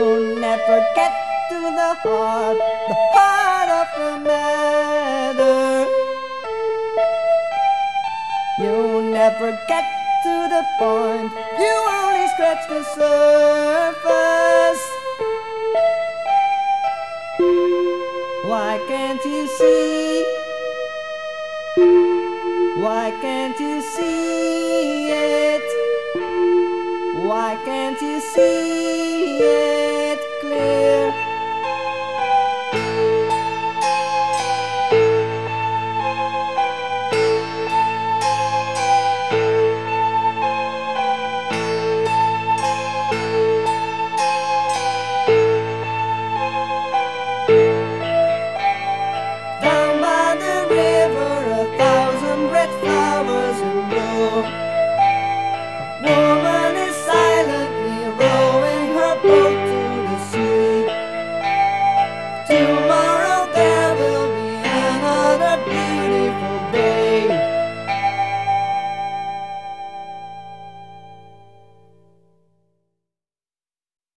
You never get to the heart of the matter. You never get to the point, you only scratch the surface. Why can't you see? Why can't you see it? Why can't you see it?